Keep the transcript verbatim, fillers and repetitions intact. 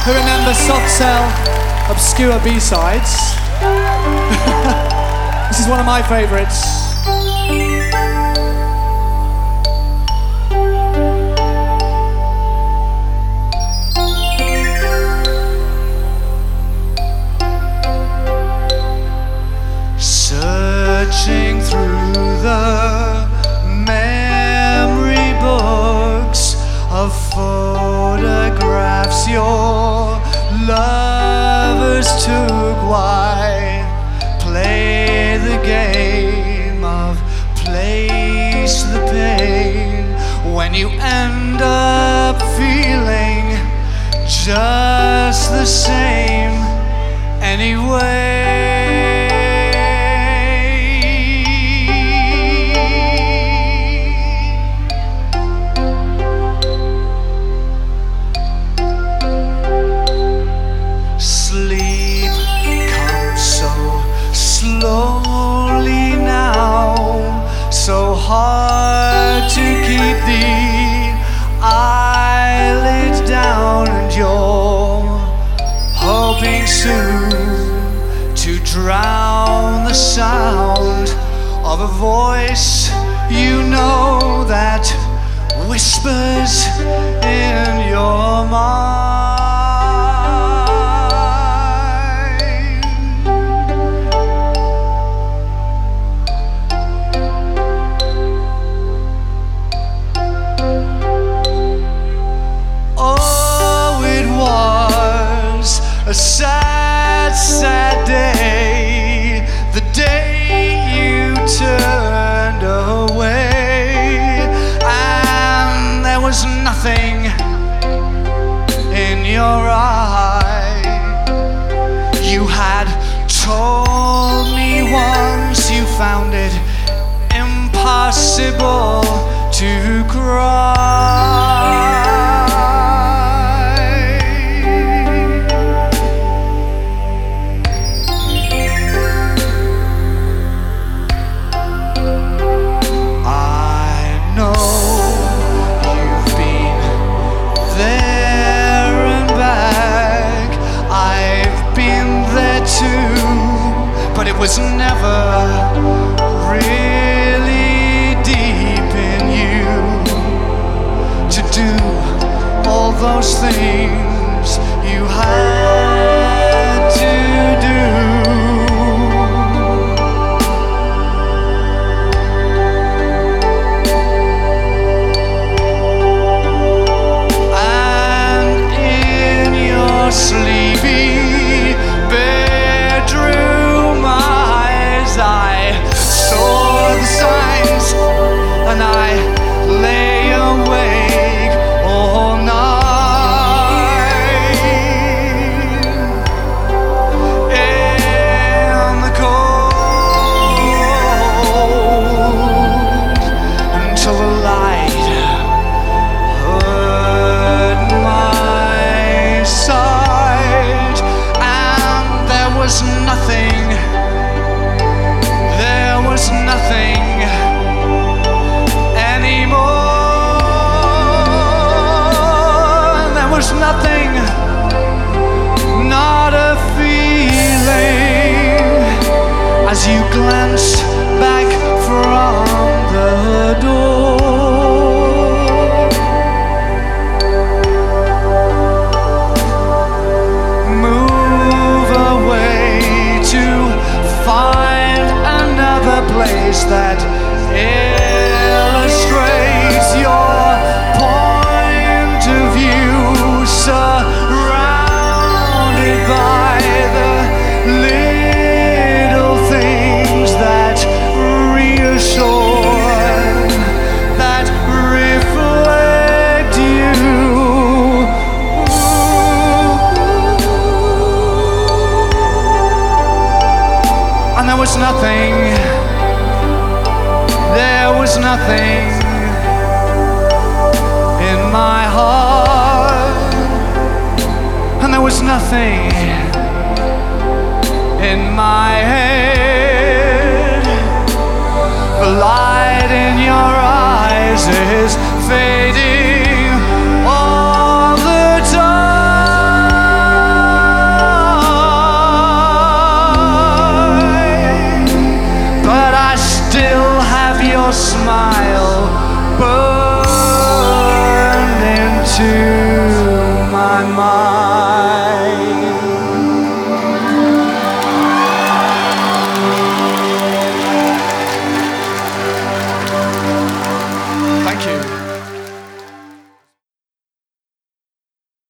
Who remembers Soft Cell obscure B-sides? This is one of my favourites. Searching through the memory books of photographs your lovers took, why play the game of place the pain when you end up feeling just the same anyway? Slowly now, so hard to keep the eyelids down, and you're hoping soon to drown the sound of a voice you know that whispers in your mind. A sad, sad day, the day you turned away, and there was nothing in your eye. You had told me once you found it impossible to cry. But it was never really deep in you to do all those things you had to do. And in your sleepy bedroom eyes, I saw the signs, and I lay awake all night in the cold until the light hurt my side, and there was nothing, there was nothing anymore. There was nothing, not a feeling, as you glanced back from the door. Move away to find another place that illustrates your point of view, surrounded by the little things that reassure, that reflect you. And there was nothing, there was nothing in my heart, and there was nothing in my head. The light in your eyes is fading all the time. your smile burned into my mind.